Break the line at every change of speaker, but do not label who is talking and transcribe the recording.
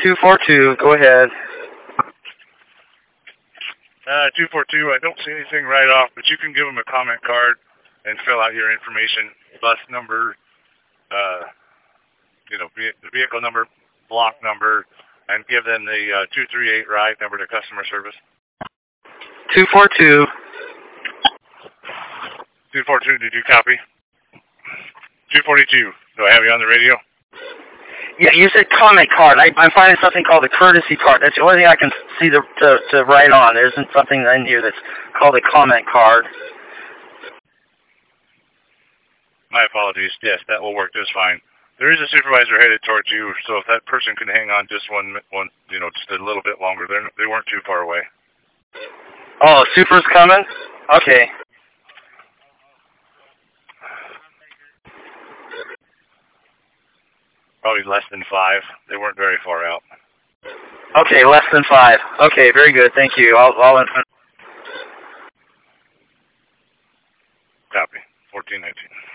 242, go ahead.
242, I don't see anything right off, but you can give them a comment card and fill out your information, bus number, the vehicle number, block number, and give them the 238 ride number to customer service.
242.
242, did you copy? 242, do I have you on the radio?
Yeah, you said comment card. I'm finding something called a courtesy card. That's the only thing I can see to write on. There isn't something in here that's called a comment card.
My apologies. Yes, that will work just fine. There is a supervisor headed towards you, so if that person can hang on just one, just a little bit longer, they weren't too far away.
Oh, super's coming? Okay.
Probably less than 5. They weren't very far out.
Okay, less than 5. Okay, very good. Thank you. I'll
Copy. 1419.